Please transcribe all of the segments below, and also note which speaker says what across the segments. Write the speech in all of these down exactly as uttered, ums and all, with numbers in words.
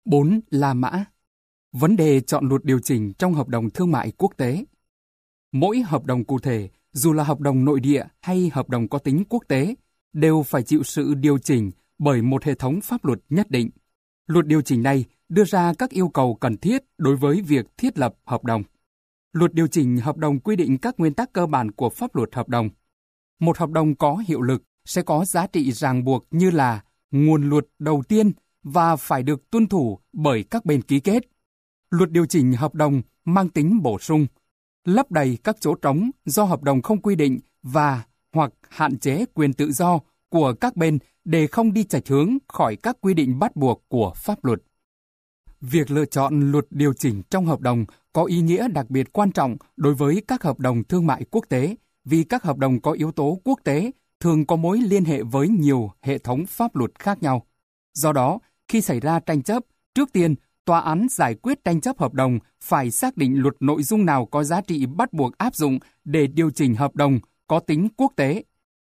Speaker 1: bốn. La Mã. Vấn đề chọn luật điều chỉnh trong hợp đồng thương mại quốc tế. Mỗi hợp đồng cụ thể, dù là hợp đồng nội địa hay hợp đồng có tính quốc tế, đều phải chịu sự điều chỉnh bởi một hệ thống pháp luật nhất định. Luật điều chỉnh này đưa ra các yêu cầu cần thiết đối với việc thiết lập hợp đồng. Luật điều chỉnh hợp đồng quy định các nguyên tắc cơ bản của pháp luật hợp đồng. Một hợp đồng có hiệu lực sẽ có giá trị ràng buộc như là nguồn luật đầu tiên và phải được tuân thủ bởi các bên ký kết. Luật điều chỉnh hợp đồng mang tính bổ sung, lấp đầy các chỗ trống do hợp đồng không quy định và hoặc hạn chế quyền tự do của các bên để không đi chệch hướng khỏi các quy định bắt buộc của pháp luật. Việc lựa chọn luật điều chỉnh trong hợp đồng có ý nghĩa đặc biệt quan trọng đối với các hợp đồng thương mại quốc tế, vì các hợp đồng có yếu tố quốc tế thường có mối liên hệ với nhiều hệ thống pháp luật khác nhau. Do đó, khi xảy ra tranh chấp, trước tiên, tòa án giải quyết tranh chấp hợp đồng phải xác định luật nội dung nào có giá trị bắt buộc áp dụng để điều chỉnh hợp đồng có tính quốc tế,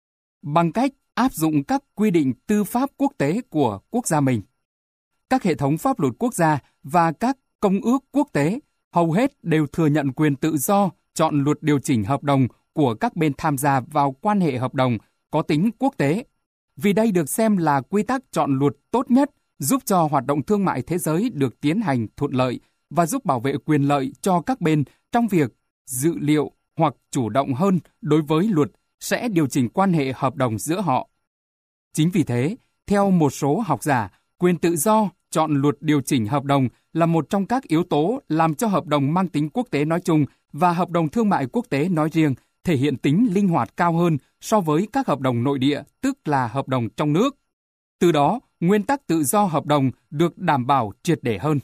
Speaker 1: bằng cách áp dụng các quy định tư pháp quốc tế của quốc gia mình. Các hệ thống pháp luật quốc gia và các công ước quốc tế hầu hết đều thừa nhận quyền tự do chọn luật điều chỉnh hợp đồng của các bên tham gia vào quan hệ hợp đồng có tính quốc tế, vì đây được xem là quy tắc chọn luật tốt nhất giúp cho hoạt động thương mại thế giới được tiến hành thuận lợi và giúp bảo vệ quyền lợi cho các bên trong việc dự liệu hoặc chủ động hơn đối với luật sẽ điều chỉnh quan hệ hợp đồng giữa họ. Chính vì thế, theo một số học giả, quyền tự do chọn luật điều chỉnh hợp đồng là một trong các yếu tố làm cho hợp đồng mang tính quốc tế nói chung và hợp đồng thương mại quốc tế nói riêng thể hiện tính linh hoạt cao hơn so với các hợp đồng nội địa, tức là hợp đồng trong nước. Từ đó, nguyên tắc tự do hợp đồng được đảm bảo triệt để hơn.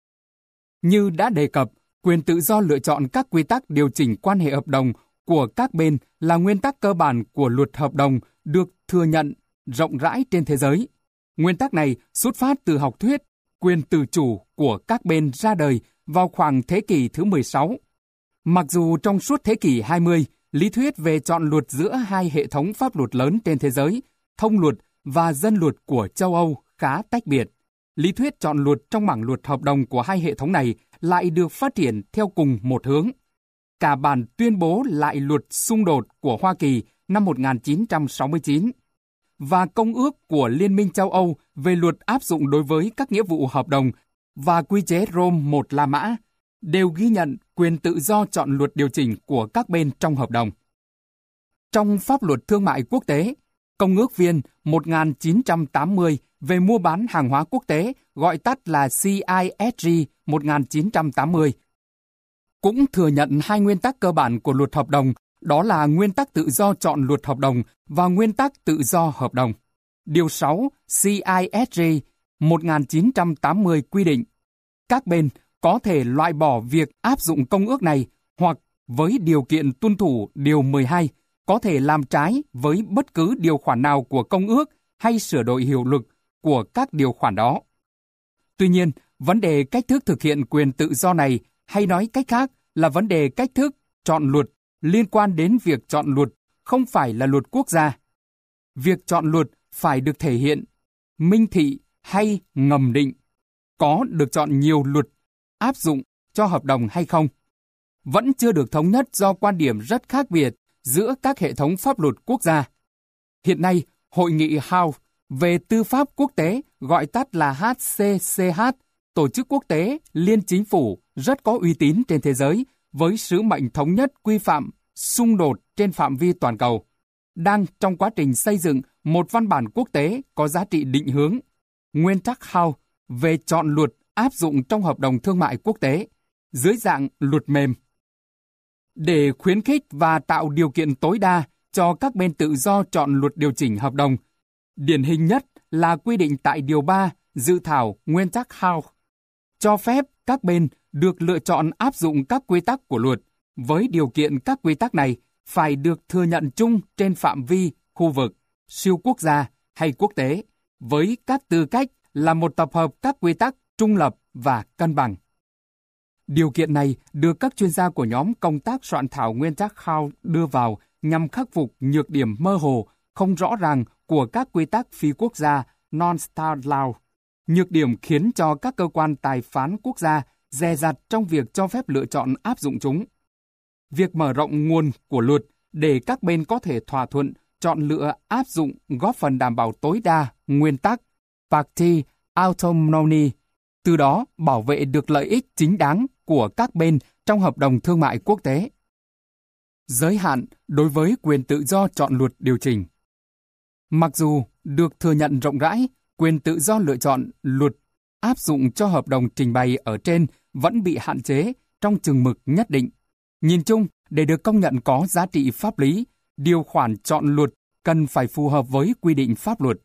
Speaker 1: Như đã đề cập, quyền tự do lựa chọn các quy tắc điều chỉnh quan hệ hợp đồng của các bên là nguyên tắc cơ bản của luật hợp đồng được thừa nhận rộng rãi trên thế giới. Nguyên tắc này xuất phát từ học thuyết quyền tự chủ của các bên ra đời vào khoảng thế kỷ thứ mười sáu. Mặc dù trong suốt thế kỷ hai mươi, lý thuyết về chọn luật giữa hai hệ thống pháp luật lớn trên thế giới, thông luật và dân luật của châu Âu khá tách biệt, lý thuyết chọn luật trong mảng luật hợp đồng của hai hệ thống này lại được phát triển theo cùng một hướng. Cả bản tuyên bố lại luật xung đột của Hoa Kỳ năm một nghìn chín trăm sáu mươi chín và Công ước của Liên minh châu Âu về luật áp dụng đối với các nghĩa vụ hợp đồng và quy chế Rome một La Mã đều ghi nhận quyền tự do chọn luật điều chỉnh của các bên trong hợp đồng. Trong pháp luật thương mại quốc tế, Công ước Viên một nghìn chín trăm tám mươi về mua bán hàng hóa quốc tế, gọi tắt là C I S G một nghìn chín trăm tám mươi, cũng thừa nhận hai nguyên tắc cơ bản của luật hợp đồng, đó là nguyên tắc tự do chọn luật hợp đồng và nguyên tắc tự do hợp đồng. Điều sáu C I S G một nghìn chín trăm tám mươi quy định, các bên có thể loại bỏ việc áp dụng công ước này hoặc với điều kiện tuân thủ Điều mười hai, có thể làm trái với bất cứ điều khoản nào của công ước hay sửa đổi hiệu lực của các điều khoản đó. Tuy nhiên, vấn đề cách thức thực hiện quyền tự do này, hay nói cách khác là vấn đề cách thức chọn luật liên quan đến việc chọn luật không phải là luật quốc gia. Việc chọn luật phải được thể hiện, minh thị hay ngầm định, có được chọn nhiều luật áp dụng cho hợp đồng hay không, vẫn chưa được thống nhất do quan điểm rất khác biệt giữa các hệ thống pháp luật quốc gia. Hiện nay, Hội nghị Hague về tư pháp quốc tế, gọi tắt là H C C H, tổ chức quốc tế liên chính phủ rất có uy tín trên thế giới với sứ mệnh thống nhất quy phạm xung đột trên phạm vi toàn cầu, đang trong quá trình xây dựng một văn bản quốc tế có giá trị định hướng, nguyên tắc Hague về chọn luật áp dụng trong hợp đồng thương mại quốc tế, dưới dạng luật mềm. Để khuyến khích và tạo điều kiện tối đa cho các bên tự do chọn luật điều chỉnh hợp đồng, điển hình nhất là quy định tại Điều ba dự thảo nguyên tắc Hague, cho phép các bên được lựa chọn áp dụng các quy tắc của luật, với điều kiện các quy tắc này phải được thừa nhận chung trên phạm vi khu vực, siêu quốc gia hay quốc tế, với các tư cách là một tập hợp các quy tắc trung lập và cân bằng. Điều kiện này được các chuyên gia của nhóm công tác soạn thảo nguyên tắc Hague đưa vào nhằm khắc phục nhược điểm mơ hồ, không rõ ràng của các quy tắc phi quốc gia non-state law. Nhược điểm khiến cho các cơ quan tài phán quốc gia dè dặt trong việc cho phép lựa chọn áp dụng chúng. Việc mở rộng nguồn của luật để các bên có thể thỏa thuận chọn lựa áp dụng góp phần đảm bảo tối đa nguyên tắc party autonomy, từ đó bảo vệ được lợi ích chính đáng của các bên trong hợp đồng thương mại quốc tế. Giới hạn đối với quyền tự do chọn luật điều chỉnh. Mặc dù được thừa nhận rộng rãi, quyền tự do lựa chọn luật áp dụng cho hợp đồng trình bày ở trên vẫn bị hạn chế trong chừng mực nhất định. Nhìn chung, để được công nhận có giá trị pháp lý, điều khoản chọn luật cần phải phù hợp với quy định pháp luật.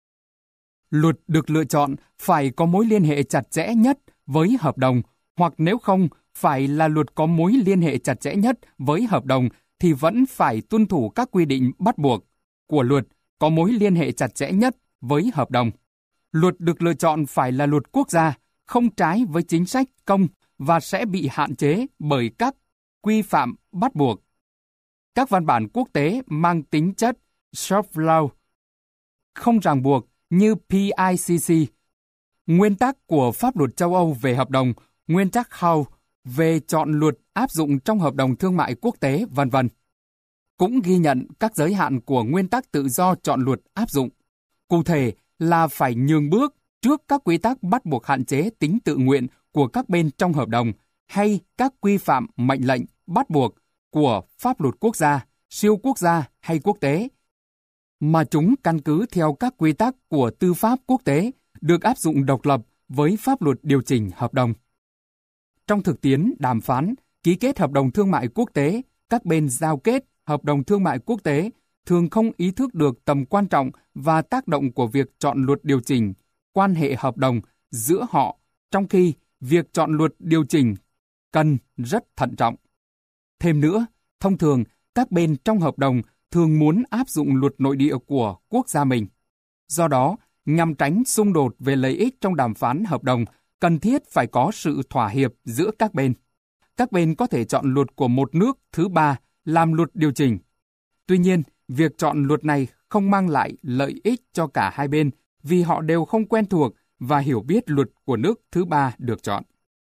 Speaker 1: Luật được lựa chọn phải có mối liên hệ chặt chẽ nhất với hợp đồng, hoặc nếu không, phải là luật có mối liên hệ chặt chẽ nhất với hợp đồng thì vẫn phải tuân thủ các quy định bắt buộc của luật có mối liên hệ chặt chẽ nhất với hợp đồng. Luật được lựa chọn phải là luật quốc gia, không trái với chính sách công và sẽ bị hạn chế bởi các quy phạm bắt buộc. Các văn bản quốc tế mang tính chất soft law, không ràng buộc như pê i xê xê, nguyên tắc của pháp luật châu Âu về hợp đồng, nguyên tắc Howe về chọn luật áp dụng trong hợp đồng thương mại quốc tế, vân vân cũng ghi nhận các giới hạn của nguyên tắc tự do chọn luật áp dụng. Cụ thể là phải nhường bước trước các quy tắc bắt buộc hạn chế tính tự nguyện của các bên trong hợp đồng hay các quy phạm mệnh lệnh bắt buộc của pháp luật quốc gia, siêu quốc gia hay quốc tế, mà chúng căn cứ theo các quy tắc của tư pháp quốc tế được áp dụng độc lập với pháp luật điều chỉnh hợp đồng. Trong thực tiễn đàm phán, ký kết hợp đồng thương mại quốc tế, các bên giao kết hợp đồng thương mại quốc tế thường không ý thức được tầm quan trọng và tác động của việc chọn luật điều chỉnh quan hệ hợp đồng giữa họ, trong khi việc chọn luật điều chỉnh cần rất thận trọng. Thêm nữa, thông thường, các bên trong hợp đồng thường muốn áp dụng luật nội địa của quốc gia mình. Do đó, nhằm tránh xung đột về lợi ích trong đàm phán hợp đồng, cần thiết phải có sự thỏa hiệp giữa các bên. Các bên có thể chọn luật của một nước thứ ba làm luật điều chỉnh. Tuy nhiên, việc chọn luật này không mang lại lợi ích cho cả hai bên vì họ đều không quen thuộc và hiểu biết luật của nước thứ ba được chọn.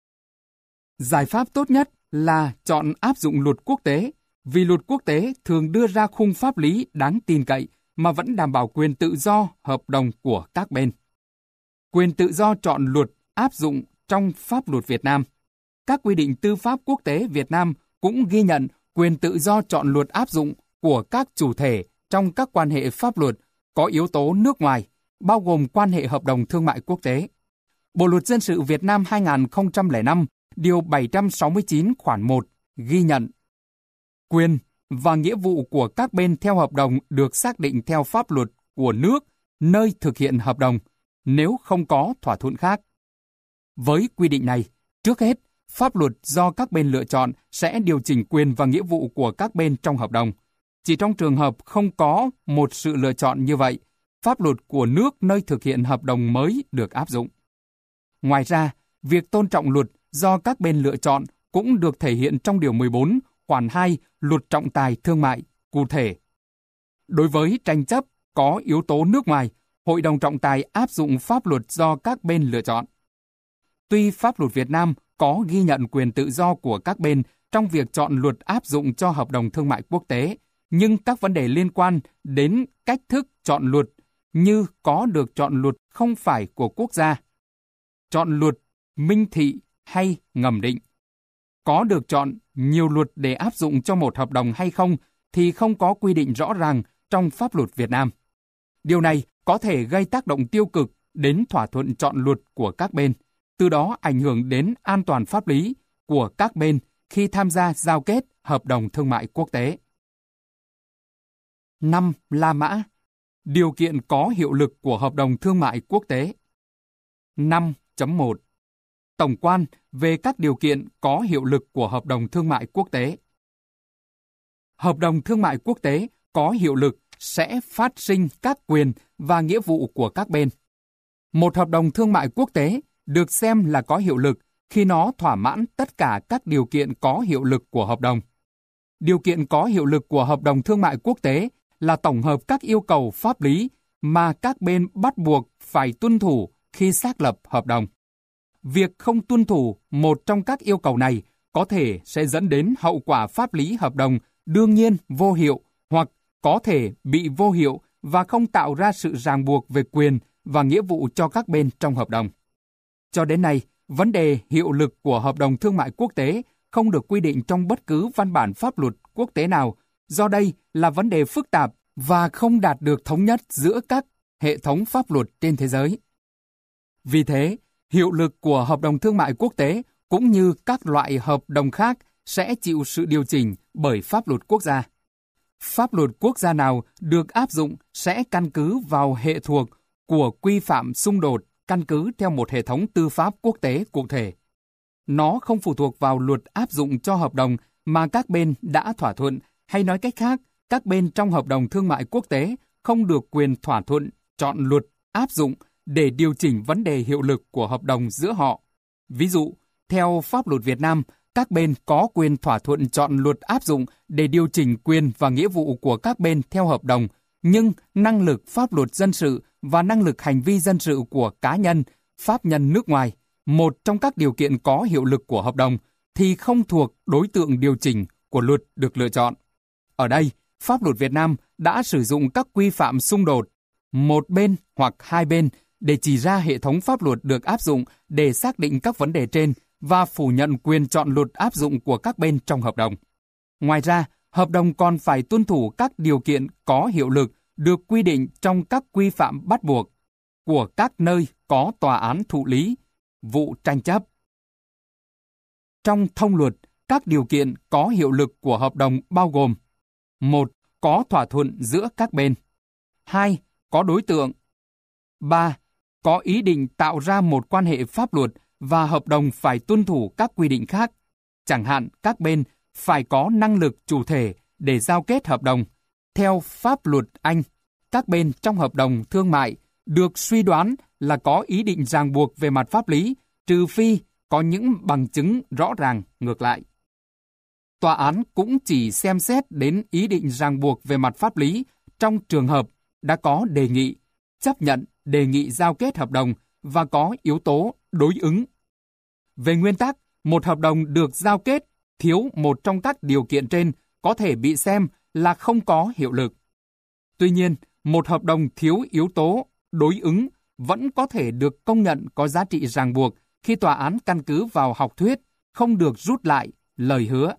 Speaker 1: Giải pháp tốt nhất là chọn áp dụng luật quốc tế, vì luật quốc tế thường đưa ra khung pháp lý đáng tin cậy mà vẫn đảm bảo quyền tự do hợp đồng của các bên. Quyền tự do chọn luật áp dụng trong pháp luật Việt Nam. Các quy định tư pháp quốc tế Việt Nam cũng ghi nhận quyền tự do chọn luật áp dụng của các chủ thể trong các quan hệ pháp luật có yếu tố nước ngoài, bao gồm quan hệ hợp đồng thương mại quốc tế. Bộ Luật Dân sự Việt Nam hai nghìn không trăm lẻ năm, Điều bảy trăm sáu mươi chín khoản một ghi nhận quyền và nghĩa vụ của các bên theo hợp đồng được xác định theo pháp luật của nước nơi thực hiện hợp đồng, nếu không có thỏa thuận khác. Với quy định này, trước hết, pháp luật do các bên lựa chọn sẽ điều chỉnh quyền và nghĩa vụ của các bên trong hợp đồng. Chỉ trong trường hợp không có một sự lựa chọn như vậy, pháp luật của nước nơi thực hiện hợp đồng mới được áp dụng. Ngoài ra, việc tôn trọng luật do các bên lựa chọn cũng được thể hiện trong Điều mười bốn, khoản hai Luật Trọng tài Thương mại, cụ thể. Đối với tranh chấp có yếu tố nước ngoài, Hội đồng trọng tài áp dụng pháp luật do các bên lựa chọn. Tuy pháp luật Việt Nam có ghi nhận quyền tự do của các bên trong việc chọn luật áp dụng cho hợp đồng thương mại quốc tế, nhưng các vấn đề liên quan đến cách thức chọn luật như có được chọn luật không phải của quốc gia, chọn luật minh thị hay ngầm định, có được chọn nhiều luật để áp dụng cho một hợp đồng hay không thì không có quy định rõ ràng trong pháp luật Việt Nam. Điều này có thể gây tác động tiêu cực đến thỏa thuận chọn luật của các bên, từ đó ảnh hưởng đến an toàn pháp lý của các bên khi tham gia giao kết hợp đồng thương mại quốc tế. năm. La mã. Điều kiện có hiệu lực của hợp đồng thương mại quốc tế. năm chấm một. Tổng quan về các điều kiện có hiệu lực của hợp đồng thương mại quốc tế. Hợp đồng thương mại quốc tế có hiệu lực sẽ phát sinh các quyền và nghĩa vụ của các bên. Một hợp đồng thương mại quốc tế được xem là có hiệu lực khi nó thỏa mãn tất cả các điều kiện có hiệu lực của hợp đồng. Điều kiện có hiệu lực của hợp đồng thương mại quốc tế là tổng hợp các yêu cầu pháp lý mà các bên bắt buộc phải tuân thủ khi xác lập hợp đồng. Việc không tuân thủ một trong các yêu cầu này có thể sẽ dẫn đến hậu quả pháp lý hợp đồng đương nhiên vô hiệu hoặc có thể bị vô hiệu và không tạo ra sự ràng buộc về quyền và nghĩa vụ cho các bên trong hợp đồng. Cho đến nay, vấn đề hiệu lực của hợp đồng thương mại quốc tế không được quy định trong bất cứ văn bản pháp luật quốc tế nào, do đây là vấn đề phức tạp và không đạt được thống nhất giữa các hệ thống pháp luật trên thế giới. Vì thế, hiệu lực của hợp đồng thương mại quốc tế cũng như các loại hợp đồng khác sẽ chịu sự điều chỉnh bởi pháp luật quốc gia. Pháp luật quốc gia nào được áp dụng sẽ căn cứ vào hệ thuộc của quy phạm xung đột căn cứ theo một hệ thống tư pháp quốc tế cụ thể. Nó không phụ thuộc vào luật áp dụng cho hợp đồng mà các bên đã thỏa thuận, hay nói cách khác, các bên trong hợp đồng thương mại quốc tế không được quyền thỏa thuận chọn luật áp dụng để điều chỉnh vấn đề hiệu lực của hợp đồng giữa họ. Ví dụ, theo pháp luật Việt Nam, các bên có quyền thỏa thuận chọn luật áp dụng để điều chỉnh quyền và nghĩa vụ của các bên theo hợp đồng, nhưng năng lực pháp luật dân sự và năng lực hành vi dân sự của cá nhân, pháp nhân nước ngoài, một trong các điều kiện có hiệu lực của hợp đồng, thì không thuộc đối tượng điều chỉnh của luật được lựa chọn. Ở đây, pháp luật Việt Nam đã sử dụng các quy phạm xung đột, một bên hoặc hai bên, để chỉ ra hệ thống pháp luật được áp dụng để xác định các vấn đề trên và phủ nhận quyền chọn luật áp dụng của các bên trong hợp đồng. Ngoài ra, hợp đồng còn phải tuân thủ các điều kiện có hiệu lực được quy định trong các quy phạm bắt buộc của các nơi có tòa án thụ lý vụ tranh chấp. Trong thông luật, các điều kiện có hiệu lực của hợp đồng bao gồm: một. Có thỏa thuận giữa các bên. hai. Có đối tượng. ba. Có ý định tạo ra một quan hệ pháp luật và hợp đồng phải tuân thủ các quy định khác. Chẳng hạn, các bên phải có năng lực chủ thể để giao kết hợp đồng. Theo pháp luật Anh, các bên trong hợp đồng thương mại được suy đoán là có ý định ràng buộc về mặt pháp lý, trừ phi có những bằng chứng rõ ràng ngược lại. Tòa án cũng chỉ xem xét đến ý định ràng buộc về mặt pháp lý trong trường hợp đã có đề nghị, chấp nhận đề nghị giao kết hợp đồng và có yếu tố đối ứng. Về nguyên tắc, một hợp đồng được giao kết thiếu một trong các điều kiện trên có thể bị xem là không có hiệu lực. Tuy nhiên, một hợp đồng thiếu yếu tố đối ứng vẫn có thể được công nhận có giá trị ràng buộc khi tòa án căn cứ vào học thuyết không được rút lại lời hứa.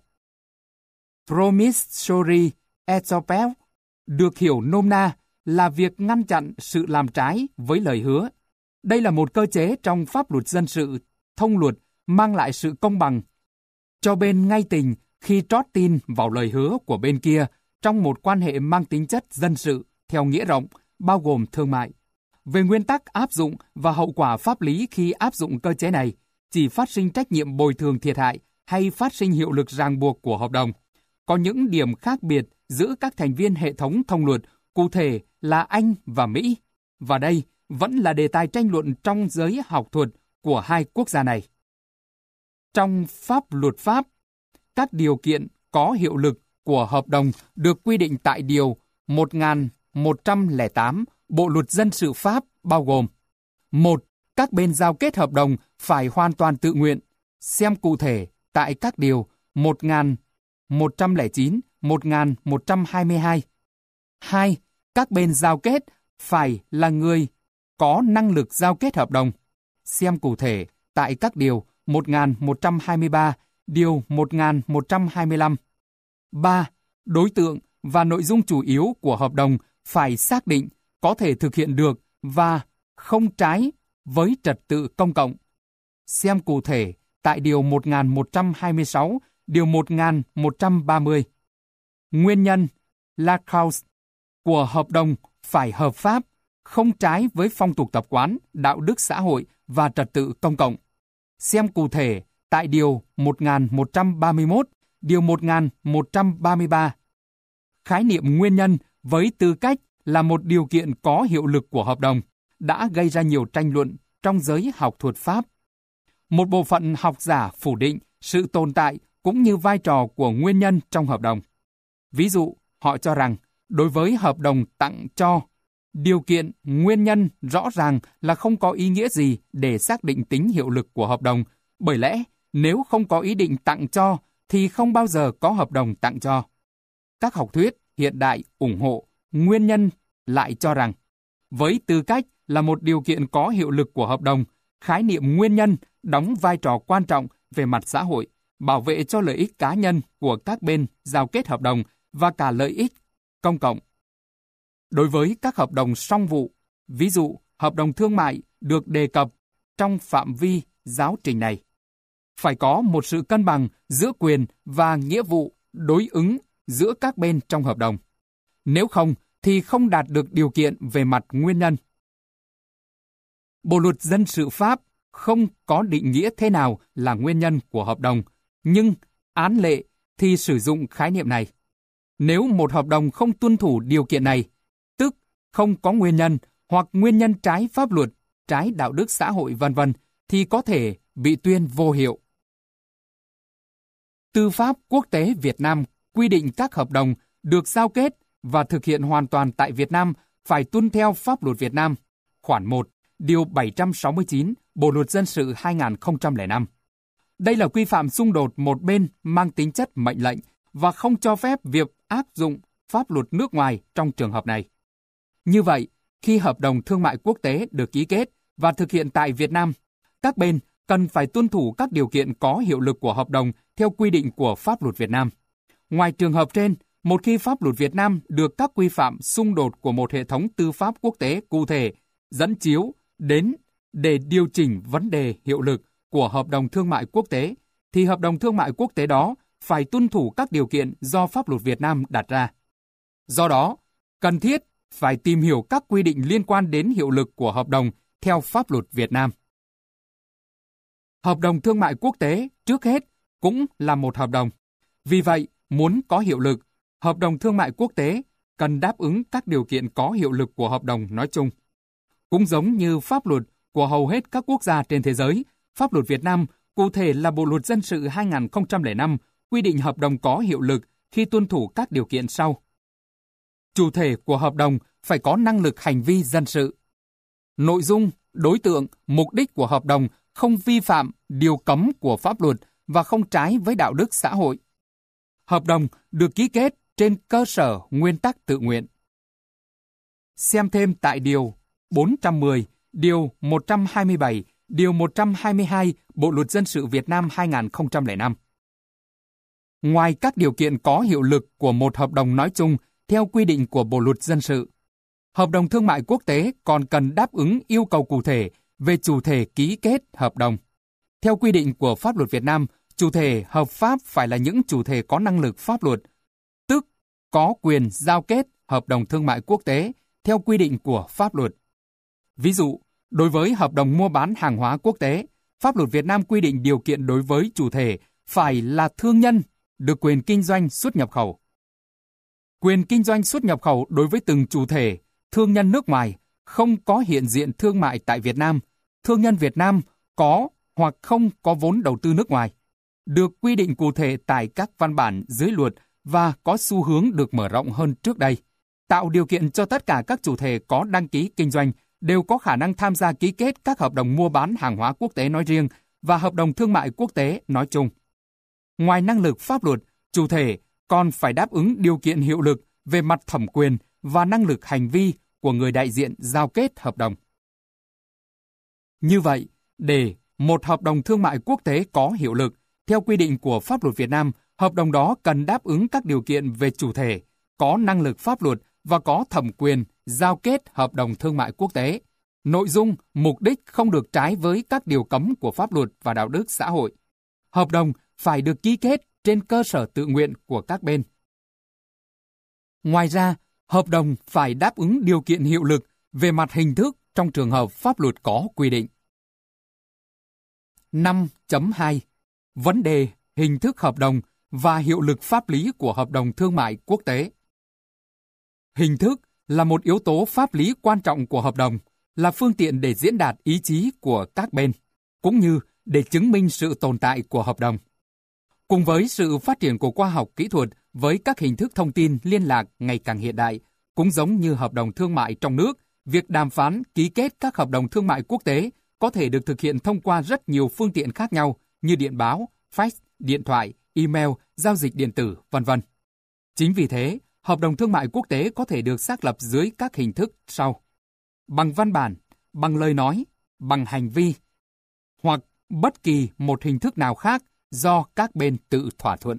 Speaker 1: Promissory estoppel được hiểu nôm na là việc ngăn chặn sự làm trái với lời hứa. Đây là một cơ chế trong pháp luật dân sự, thông luật mang lại sự công bằng cho bên ngay tình khi trót tin vào lời hứa của bên kia trong một quan hệ mang tính chất dân sự theo nghĩa rộng, bao gồm thương mại. Về nguyên tắc áp dụng và hậu quả pháp lý khi áp dụng cơ chế này, chỉ phát sinh trách nhiệm bồi thường thiệt hại hay phát sinh hiệu lực ràng buộc của hợp đồng. Có những điểm khác biệt giữa các thành viên hệ thống thông luật, cụ thể là Anh và Mỹ, và đây vẫn là đề tài tranh luận trong giới học thuật của hai quốc gia này. Trong pháp luật Pháp, các điều kiện có hiệu lực của hợp đồng được quy định tại Điều một nghìn một trăm lẻ tám Bộ Luật Dân sự Pháp bao gồm: một. Các bên giao kết hợp đồng phải hoàn toàn tự nguyện, xem cụ thể tại các điều một nghìn một trăm lẻ chín, một nghìn một trăm hai mươi hai. hai. Các bên giao kết phải là người có năng lực giao kết hợp đồng, xem cụ thể tại các điều một nghìn một trăm hai mươi ba, điều một nghìn một trăm hai mươi lăm. ba. Đối tượng và nội dung chủ yếu của hợp đồng phải xác định, có thể thực hiện được và không trái với trật tự công cộng, xem cụ thể tại điều một nghìn một trăm hai mươi sáu, điều một nghìn một trăm ba mươi. Nguyên nhân là cause của hợp đồng phải hợp pháp, không trái với phong tục tập quán, đạo đức xã hội và trật tự công cộng, xem cụ thể tại điều một nghìn một trăm ba mươi mốt, điều một nghìn một trăm ba mươi ba. Khái niệm nguyên nhân với tư cách là một điều kiện có hiệu lực của hợp đồng đã gây ra nhiều tranh luận trong giới học thuật Pháp. Một bộ phận học giả phủ định sự tồn tại cũng như vai trò của nguyên nhân trong hợp đồng. Ví dụ, họ cho rằng đối với hợp đồng tặng cho, điều kiện, nguyên nhân rõ ràng là không có ý nghĩa gì để xác định tính hiệu lực của hợp đồng, bởi lẽ nếu không có ý định tặng cho thì không bao giờ có hợp đồng tặng cho. Các học thuyết hiện đại ủng hộ, nguyên nhân lại cho rằng, với tư cách là một điều kiện có hiệu lực của hợp đồng, khái niệm nguyên nhân đóng vai trò quan trọng về mặt xã hội, bảo vệ cho lợi ích cá nhân của các bên giao kết hợp đồng và cả lợi ích công cộng. Đối với các hợp đồng song vụ, ví dụ hợp đồng thương mại được đề cập trong phạm vi giáo trình này, phải có một sự cân bằng giữa quyền và nghĩa vụ đối ứng giữa các bên trong hợp đồng. Nếu không, thì không đạt được điều kiện về mặt nguyên nhân. Bộ luật dân sự Pháp không có định nghĩa thế nào là nguyên nhân của hợp đồng, nhưng án lệ thì sử dụng khái niệm này. Nếu một hợp đồng không tuân thủ điều kiện này, tức không có nguyên nhân hoặc nguyên nhân trái pháp luật, trái đạo đức xã hội vân vân, thì có thể bị tuyên vô hiệu. Tư pháp quốc tế Việt Nam quy định các hợp đồng được giao kết và thực hiện hoàn toàn tại Việt Nam phải tuân theo pháp luật Việt Nam, khoản một, điều bảy trăm sáu mươi chín, Bộ luật dân sự hai nghìn không trăm lẻ năm. Đây là quy phạm xung đột một bên mang tính chất mệnh lệnh và không cho phép việc áp dụng pháp luật nước ngoài trong trường hợp này. Như vậy, khi hợp đồng thương mại quốc tế được ký kết và thực hiện tại Việt Nam, các bên cần phải tuân thủ các điều kiện có hiệu lực của hợp đồng theo quy định của pháp luật Việt Nam. Ngoài trường hợp trên, một khi pháp luật Việt Nam được các quy phạm xung đột của một hệ thống tư pháp quốc tế cụ thể dẫn chiếu đến để điều chỉnh vấn đề hiệu lực của hợp đồng thương mại quốc tế, thì hợp đồng thương mại quốc tế đó phải tuân thủ các điều kiện do pháp luật Việt Nam đặt ra. Do đó, cần thiết phải tìm hiểu các quy định liên quan đến hiệu lực của hợp đồng theo pháp luật Việt Nam. Hợp đồng thương mại quốc tế trước hết cũng là một hợp đồng. Vì vậy, muốn có hiệu lực, hợp đồng thương mại quốc tế cần đáp ứng các điều kiện có hiệu lực của hợp đồng nói chung. Cũng giống như pháp luật của hầu hết các quốc gia trên thế giới, pháp luật Việt Nam, cụ thể là Bộ luật dân sự hai nghìn không trăm lẻ năm, quy định hợp đồng có hiệu lực khi tuân thủ các điều kiện sau. Chủ thể của hợp đồng phải có năng lực hành vi dân sự. Nội dung, đối tượng, mục đích của hợp đồng không vi phạm điều cấm của pháp luật và không trái với đạo đức xã hội. Hợp đồng được ký kết trên cơ sở nguyên tắc tự nguyện. Xem thêm tại Điều bốn trăm mười, Điều một trăm hai mươi bảy, Điều một trăm hai mươi hai Bộ luật dân sự Việt Nam hai nghìn không trăm lẻ năm. Ngoài các điều kiện có hiệu lực của một hợp đồng nói chung theo quy định của Bộ luật dân sự, hợp đồng thương mại quốc tế còn cần đáp ứng yêu cầu cụ thể về chủ thể ký kết hợp đồng. Theo quy định của pháp luật Việt Nam, chủ thể hợp pháp phải là những chủ thể có năng lực pháp luật, tức có quyền giao kết hợp đồng thương mại quốc tế theo quy định của pháp luật. Ví dụ, đối với hợp đồng mua bán hàng hóa quốc tế, pháp luật Việt Nam quy định điều kiện đối với chủ thể phải là thương nhân được quyền kinh doanh xuất nhập khẩu. Quyền kinh doanh xuất nhập khẩu đối với từng chủ thể, thương nhân nước ngoài không có hiện diện thương mại tại Việt Nam, thương nhân Việt Nam có hoặc không có vốn đầu tư nước ngoài, được quy định cụ thể tại các văn bản dưới luật và có xu hướng được mở rộng hơn trước đây, tạo điều kiện cho tất cả các chủ thể có đăng ký kinh doanh đều có khả năng tham gia ký kết các hợp đồng mua bán hàng hóa quốc tế nói riêng và hợp đồng thương mại quốc tế nói chung. Ngoài năng lực pháp luật, chủ thể còn phải đáp ứng điều kiện hiệu lực về mặt thẩm quyền và năng lực hành vi của người đại diện giao kết hợp đồng. Như vậy, để một hợp đồng thương mại quốc tế có hiệu lực, theo quy định của pháp luật Việt Nam, hợp đồng đó cần đáp ứng các điều kiện về chủ thể, có năng lực pháp luật và có thẩm quyền giao kết hợp đồng thương mại quốc tế. Nội dung, mục đích không được trái với các điều cấm của pháp luật và đạo đức xã hội. Hợp đồng phải được ký kết trên cơ sở tự nguyện của các bên. Ngoài ra, hợp đồng phải đáp ứng điều kiện hiệu lực về mặt hình thức trong trường hợp pháp luật có quy định. năm chấm hai. Vấn đề hình thức hợp đồng và hiệu lực pháp lý của hợp đồng thương mại quốc tế. Hình thức là một yếu tố pháp lý quan trọng của hợp đồng, là phương tiện để diễn đạt ý chí của các bên, cũng như để chứng minh sự tồn tại của hợp đồng. Cùng với sự phát triển của khoa học kỹ thuật với các hình thức thông tin liên lạc ngày càng hiện đại, cũng giống như hợp đồng thương mại trong nước việc đàm phán, ký kết các hợp đồng thương mại quốc tế có thể được thực hiện thông qua rất nhiều phương tiện khác nhau như điện báo, fax, điện thoại, email, giao dịch điện tử, vân vân. Chính vì thế, hợp đồng thương mại quốc tế có thể được xác lập dưới các hình thức sau: bằng văn bản, bằng lời nói, bằng hành vi, hoặc bất kỳ một hình thức nào khác do các bên tự thỏa thuận.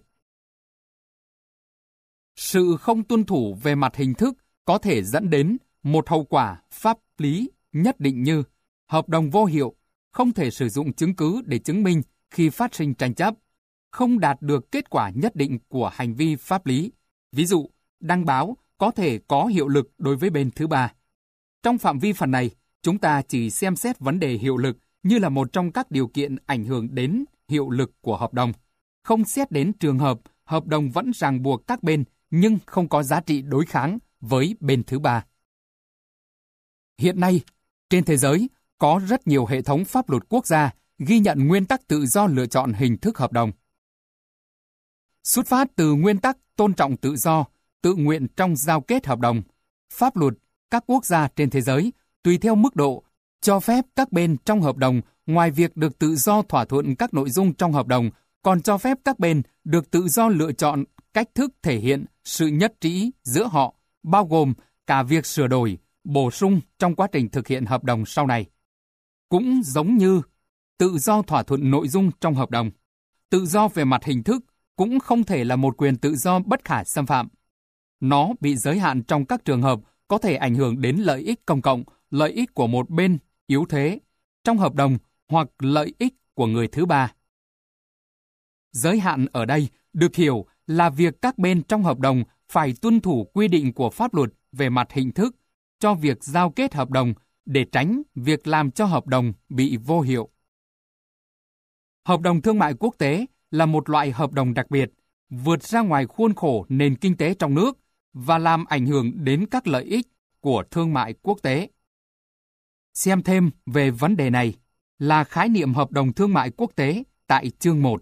Speaker 1: Sự không tuân thủ về mặt hình thức có thể dẫn đến một hậu quả pháp lý nhất định như hợp đồng vô hiệu, không thể sử dụng chứng cứ để chứng minh khi phát sinh tranh chấp, không đạt được kết quả nhất định của hành vi pháp lý. Ví dụ, đăng báo có thể có hiệu lực đối với bên thứ ba. Trong phạm vi phần này, chúng ta chỉ xem xét vấn đề hiệu lực như là một trong các điều kiện ảnh hưởng đến hiệu lực của hợp đồng, không xét đến trường hợp hợp đồng vẫn ràng buộc các bên nhưng không có giá trị đối kháng với bên thứ ba. Hiện nay, trên thế giới, có rất nhiều hệ thống pháp luật quốc gia ghi nhận nguyên tắc tự do lựa chọn hình thức hợp đồng. Xuất phát từ nguyên tắc tôn trọng tự do, tự nguyện trong giao kết hợp đồng, pháp luật các quốc gia trên thế giới, tùy theo mức độ, cho phép các bên trong hợp đồng ngoài việc được tự do thỏa thuận các nội dung trong hợp đồng, còn cho phép các bên được tự do lựa chọn cách thức thể hiện sự nhất trí giữa họ, bao gồm cả việc sửa đổi, bổ sung trong quá trình thực hiện hợp đồng sau này. Cũng giống như tự do thỏa thuận nội dung trong hợp đồng, tự do về mặt hình thức cũng không thể là một quyền tự do bất khả xâm phạm. Nó bị giới hạn trong các trường hợp có thể ảnh hưởng đến lợi ích công cộng, lợi ích của một bên yếu thế trong hợp đồng hoặc lợi ích của người thứ ba. Giới hạn ở đây được hiểu là việc các bên trong hợp đồng phải tuân thủ quy định của pháp luật về mặt hình thức cho việc giao kết hợp đồng để tránh việc làm cho hợp đồng bị vô hiệu. Hợp đồng thương mại quốc tế là một loại hợp đồng đặc biệt, vượt ra ngoài khuôn khổ nền kinh tế trong nước và làm ảnh hưởng đến các lợi ích của thương mại quốc tế. Xem thêm về vấn đề này là khái niệm hợp đồng thương mại quốc tế tại chương một.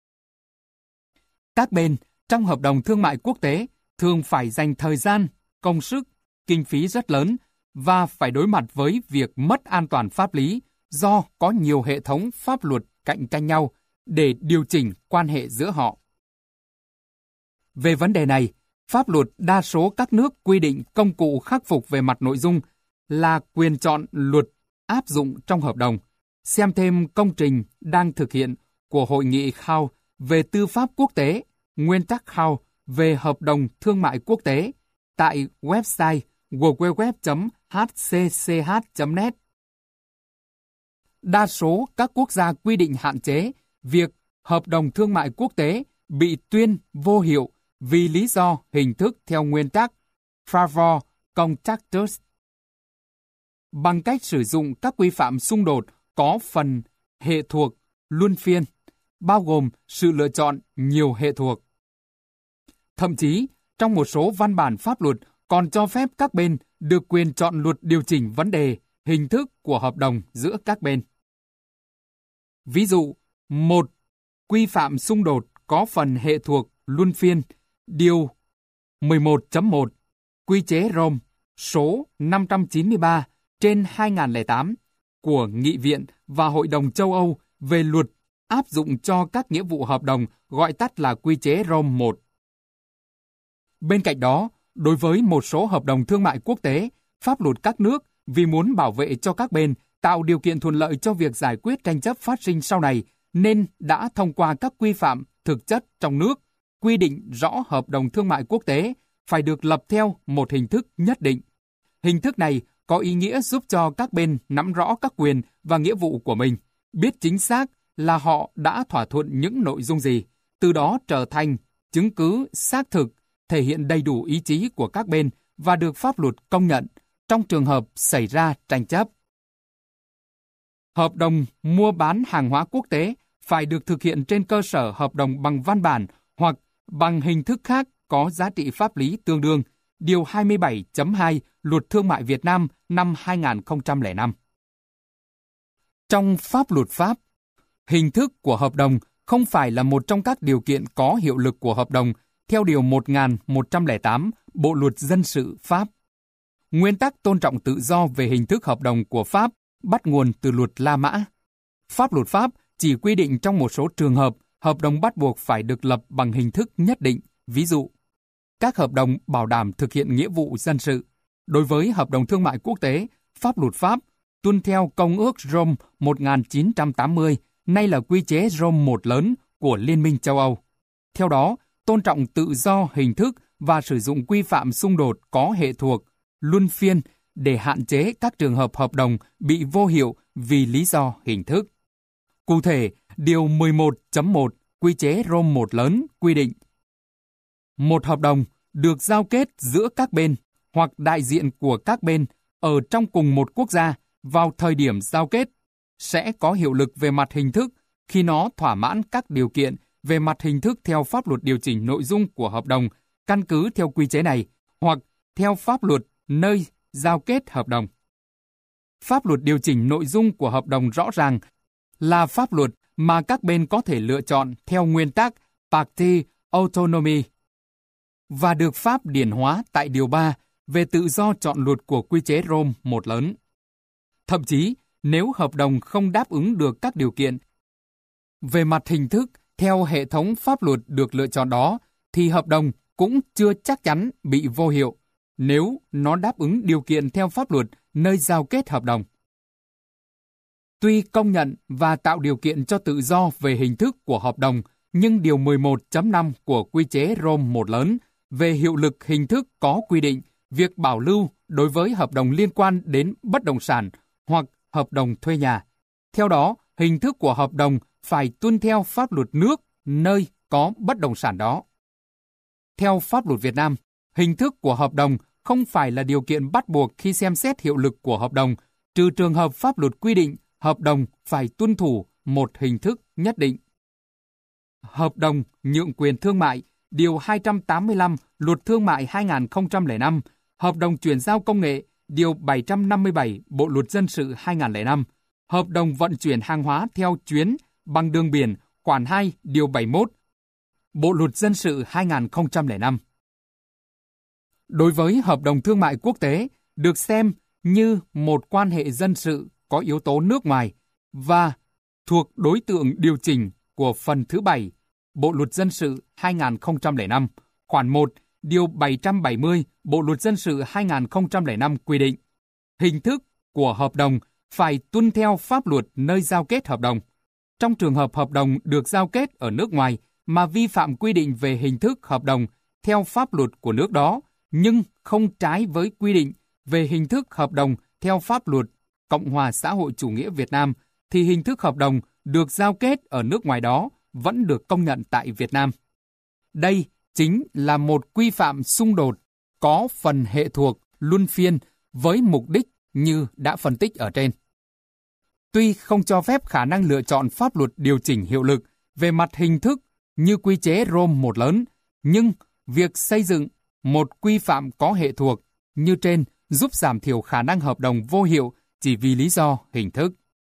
Speaker 1: Các bên trong hợp đồng thương mại quốc tế thường phải dành thời gian, công sức, kinh phí rất lớn và phải đối mặt với việc mất an toàn pháp lý do có nhiều hệ thống pháp luật cạnh tranh nhau để điều chỉnh quan hệ giữa họ. Về vấn đề này, pháp luật đa số các nước quy định công cụ khắc phục về mặt nội dung là quyền chọn luật áp dụng trong hợp đồng. Xem thêm công trình đang thực hiện của Hội nghị Khao về tư pháp quốc tế, nguyên tắc Khao về hợp đồng thương mại quốc tế tại website w w w chấm h c c h chấm net. Đa số các quốc gia quy định hạn chế việc hợp đồng thương mại quốc tế bị tuyên vô hiệu vì lý do hình thức theo nguyên tắc Favor Contractus. Bằng cách sử dụng các quy phạm xung đột có phần hệ thuộc luân phiên, bao gồm sự lựa chọn nhiều hệ thuộc. Thậm chí, trong một số văn bản pháp luật còn cho phép các bên được quyền chọn luật điều chỉnh vấn đề, hình thức của hợp đồng giữa các bên. Ví dụ, một quy phạm xung đột có phần hệ thuộc luân phiên, điều mười một chấm một, Quy chế Rome số năm trăm chín mươi ba trên hai nghìn không trăm lẻ tám của Nghị viện và Hội đồng châu Âu về luật áp dụng cho các nghĩa vụ hợp đồng, gọi tắt là Quy chế Rome một. Bên cạnh đó, đối với một số hợp đồng thương mại quốc tế, pháp luật các nước vì muốn bảo vệ cho các bên, tạo điều kiện thuận lợi cho việc giải quyết tranh chấp phát sinh sau này, nên đã thông qua các quy phạm thực chất trong nước, quy định rõ hợp đồng thương mại quốc tế phải được lập theo một hình thức nhất định. Hình thức này có ý nghĩa giúp cho các bên nắm rõ các quyền và nghĩa vụ của mình, biết chính xác là họ đã thỏa thuận những nội dung gì, từ đó trở thành chứng cứ xác thực, thể hiện đầy đủ ý chí của các bên và được pháp luật công nhận trong trường hợp xảy ra tranh chấp. Hợp đồng mua bán hàng hóa quốc tế phải được thực hiện trên cơ sở hợp đồng bằng văn bản hoặc bằng hình thức khác có giá trị pháp lý tương đương, điều hai mươi bảy chấm hai Luật Thương mại Việt Nam năm hai nghìn không trăm lẻ năm. Trong pháp luật Pháp, hình thức của hợp đồng không phải là một trong các điều kiện có hiệu lực của hợp đồng theo điều một nghìn một trăm lẻ tám Bộ Luật Dân sự Pháp. Nguyên tắc tôn trọng tự do về hình thức hợp đồng của Pháp bắt nguồn từ luật La Mã. Pháp luật Pháp chỉ quy định trong một số trường hợp hợp đồng bắt buộc phải được lập bằng hình thức nhất định, ví dụ các hợp đồng bảo đảm thực hiện nghĩa vụ dân sự. Đối với hợp đồng thương mại quốc tế, pháp luật Pháp tuân theo Công ước Rome một nghìn chín trăm tám mươi, nay là quy chế Rome một lớn của Liên minh châu Âu. Theo đó, tôn trọng tự do hình thức và sử dụng quy phạm xung đột có hệ thuộc, luân phiên để hạn chế các trường hợp hợp đồng bị vô hiệu vì lý do hình thức. Cụ thể, Điều mười một chấm một quy chế Rome một lớn quy định một hợp đồng được giao kết giữa các bên hoặc đại diện của các bên ở trong cùng một quốc gia vào thời điểm giao kết sẽ có hiệu lực về mặt hình thức khi nó thỏa mãn các điều kiện về mặt hình thức theo pháp luật điều chỉnh nội dung của hợp đồng căn cứ theo quy chế này hoặc theo pháp luật nơi giao kết hợp đồng. Pháp luật điều chỉnh nội dung của hợp đồng rõ ràng là pháp luật mà các bên có thể lựa chọn theo nguyên tắc party autonomy và được Pháp điển hóa tại Điều ba về tự do chọn luật của quy chế Rome một lớn. Thậm chí, nếu hợp đồng không đáp ứng được các điều kiện về mặt hình thức theo hệ thống pháp luật được lựa chọn đó, thì hợp đồng cũng chưa chắc chắn bị vô hiệu nếu nó đáp ứng điều kiện theo pháp luật nơi giao kết hợp đồng. Tuy công nhận và tạo điều kiện cho tự do về hình thức của hợp đồng, nhưng Điều mười một chấm năm của quy chế Rome một lớn về hiệu lực hình thức có quy định việc bảo lưu đối với hợp đồng liên quan đến bất động sản hoặc hợp đồng thuê nhà. Theo đó, hình thức của hợp đồng phải tuân theo pháp luật nước nơi có bất động sản đó. Theo pháp luật Việt Nam, hình thức của hợp đồng không phải là điều kiện bắt buộc khi xem xét hiệu lực của hợp đồng, trừ trường hợp pháp luật quy định hợp đồng phải tuân thủ một hình thức nhất định. Hợp đồng nhượng quyền thương mại, Điều hai trăm tám mươi lăm Luật Thương mại hai nghìn không trăm lẻ năm, hợp đồng chuyển giao công nghệ, Điều bảy trăm năm mươi bảy Bộ Luật Dân sự hai nghìn không trăm lẻ năm, hợp đồng vận chuyển hàng hóa theo chuyến bằng đường biển, khoản hai, Điều bảy mươi mốt Bộ Luật Dân sự hai nghìn không trăm lẻ năm. Đối với hợp đồng thương mại quốc tế, được xem như một quan hệ dân sự có yếu tố nước ngoài và thuộc đối tượng điều chỉnh của phần thứ bảy Bộ Luật Dân sự hai nghìn không trăm lẻ năm, khoản một, Điều bảy trăm bảy mươi Bộ Luật Dân sự hai nghìn không trăm lẻ năm quy định, hình thức của hợp đồng phải tuân theo pháp luật nơi giao kết hợp đồng. Trong trường hợp hợp đồng được giao kết ở nước ngoài mà vi phạm quy định về hình thức hợp đồng theo pháp luật của nước đó, nhưng không trái với quy định về hình thức hợp đồng theo pháp luật Cộng hòa xã hội chủ nghĩa Việt Nam, thì hình thức hợp đồng được giao kết ở nước ngoài đó vẫn được công nhận tại Việt Nam. Đây chính là một quy phạm xung đột có phần hệ thuộc luân phiên với mục đích như đã phân tích ở trên. Tuy không cho phép khả năng lựa chọn pháp luật điều chỉnh hiệu lực về mặt hình thức như quy chế Rome một lớn, nhưng việc xây dựng một quy phạm có hệ thuộc như trên giúp giảm thiểu khả năng hợp đồng vô hiệu chỉ vì lý do hình thức.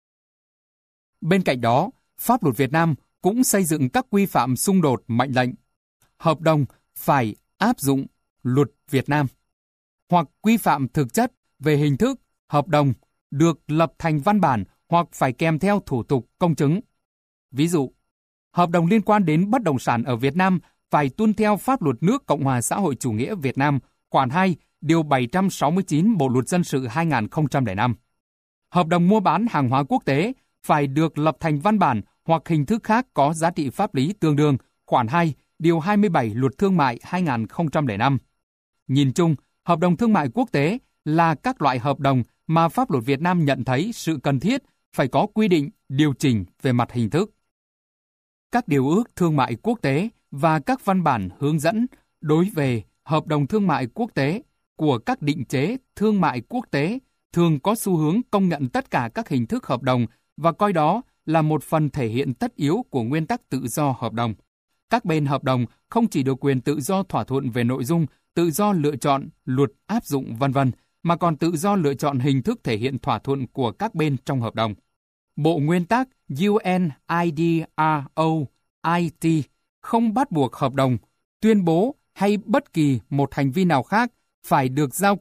Speaker 1: Bên cạnh đó, pháp luật Việt Nam cũng xây dựng các quy phạm xung đột mệnh lệnh. Hợp đồng phải áp dụng luật Việt Nam, hoặc quy phạm thực chất về hình thức hợp đồng được lập thành văn bản hoặc phải kèm theo thủ tục công chứng. Ví dụ, hợp đồng liên quan đến bất động sản ở Việt Nam phải tuân theo pháp luật nước Cộng hòa xã hội chủ nghĩa Việt Nam, khoản hai, Điều bảy trăm sáu mươi chín Bộ Luật Dân sự hai nghìn không trăm lẻ năm. Hợp đồng mua bán hàng hóa quốc tế phải được lập thành văn bản hoặc hình thức khác có giá trị pháp lý tương đương, khoản hai, Điều hai mươi bảy Luật Thương mại hai nghìn không trăm lẻ năm. Nhìn chung, hợp đồng thương mại quốc tế là các loại hợp đồng mà pháp luật Việt Nam nhận thấy sự cần thiết phải có quy định điều chỉnh về mặt hình thức. Các điều ước thương mại quốc tế và các văn bản hướng dẫn đối về hợp đồng thương mại quốc tế của các định chế thương mại quốc tế thường có xu hướng công nhận tất cả các hình thức hợp đồng và coi đó là một phần thể hiện tất yếu của nguyên tắc tự do hợp đồng. Các bên hợp đồng không chỉ được quyền tự do thỏa thuận về nội dung, tự do lựa chọn, luật áp dụng vân vân, mà còn tự do lựa chọn hình thức thể hiện thỏa thuận của các bên trong hợp đồng. Bộ nguyên tắc u en i đê rờ o i tê không bắt buộc hợp đồng, tuyên bố hay bất kỳ một hành vi nào khác phải được giao kết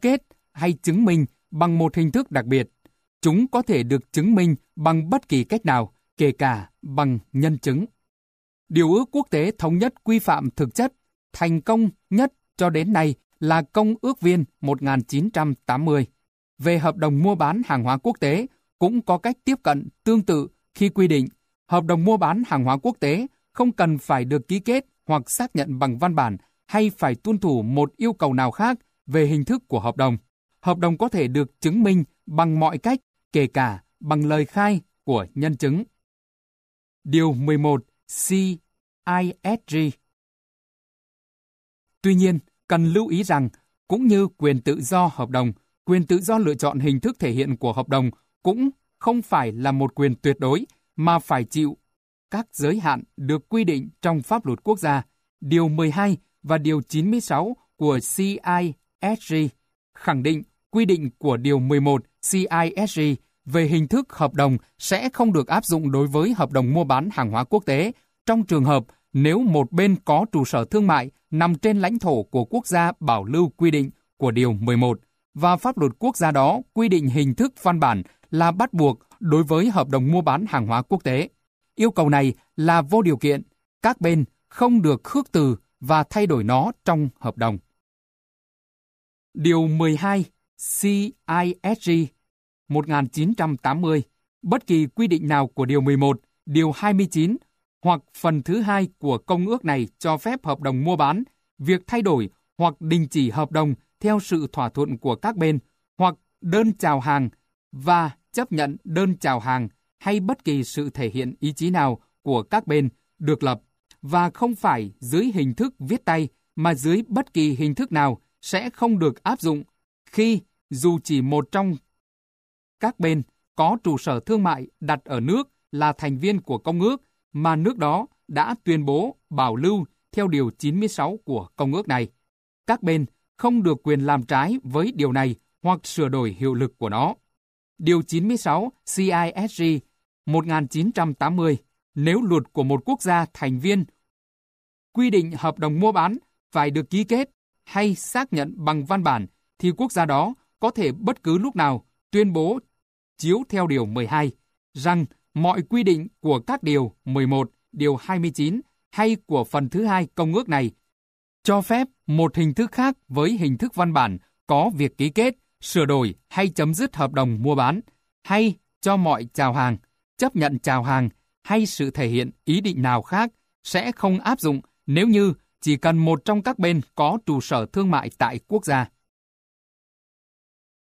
Speaker 1: hay chứng minh bằng một hình thức đặc biệt. Chúng có thể được chứng minh bằng bất kỳ cách nào, kể cả bằng nhân chứng. Điều ước quốc tế thống nhất quy phạm thực chất, thành công nhất cho đến nay là Công ước Viên một nghìn chín trăm tám mươi. Về hợp đồng mua bán hàng hóa quốc tế cũng có cách tiếp cận tương tự khi quy định hợp đồng mua bán hàng hóa quốc tế không cần phải được ký kết hoặc xác nhận bằng văn bản hay phải tuân thủ một yêu cầu nào khác về hình thức của hợp đồng. Hợp đồng có thể được chứng minh bằng mọi cách, kể cả bằng lời khai của nhân chứng. Điều mười một C I S G. Tuy nhiên, cần lưu ý rằng, cũng như quyền tự do hợp đồng, quyền tự do lựa chọn hình thức thể hiện của hợp đồng cũng không phải là một quyền tuyệt đối mà phải chịu các giới hạn được quy định trong pháp luật quốc gia. Điều mười hai và Điều chín mươi sáu của C I S G khẳng định quy định của Điều mười một C I S G về hình thức hợp đồng sẽ không được áp dụng đối với hợp đồng mua bán hàng hóa quốc tế trong trường hợp nếu một bên có trụ sở thương mại nằm trên lãnh thổ của quốc gia bảo lưu quy định của Điều mười một và pháp luật quốc gia đó quy định hình thức văn bản là bắt buộc đối với hợp đồng mua bán hàng hóa quốc tế. Yêu cầu này là vô điều kiện, các bên không được khước từ và thay đổi nó trong hợp đồng. Điều mười hai C I S G một nghìn chín trăm tám mươi, bất kỳ quy định nào của Điều mười một, Điều hai mươi chín hoặc phần thứ hai của công ước này cho phép hợp đồng mua bán, việc thay đổi hoặc đình chỉ hợp đồng theo sự thỏa thuận của các bên, hoặc đơn chào hàng và chấp nhận đơn chào hàng hay bất kỳ sự thể hiện ý chí nào của các bên được lập, và không phải dưới hình thức viết tay mà dưới bất kỳ hình thức nào sẽ không được áp dụng khi dù chỉ một trong các bên có trụ sở thương mại đặt ở nước là thành viên của công ước mà nước đó đã tuyên bố bảo lưu theo Điều chín mươi sáu của công ước này. Các bên không được quyền làm trái với điều này hoặc sửa đổi hiệu lực của nó. Điều chín mươi sáu C I S G một nghìn chín trăm tám mươi, nếu luật của một quốc gia thành viên quy định hợp đồng mua bán phải được ký kết hay xác nhận bằng văn bản, thì quốc gia đó có thể bất cứ lúc nào tuyên bố chiếu theo Điều mười hai rằng mọi quy định của các Điều mười một, Điều hai mươi chín hay của phần thứ hai công ước này cho phép một hình thức khác với hình thức văn bản có việc ký kết, sửa đổi hay chấm dứt hợp đồng mua bán, hay cho mọi chào hàng, chấp nhận chào hàng hay sự thể hiện ý định nào khác sẽ không áp dụng nếu như chỉ cần một trong các bên có trụ sở thương mại tại quốc gia.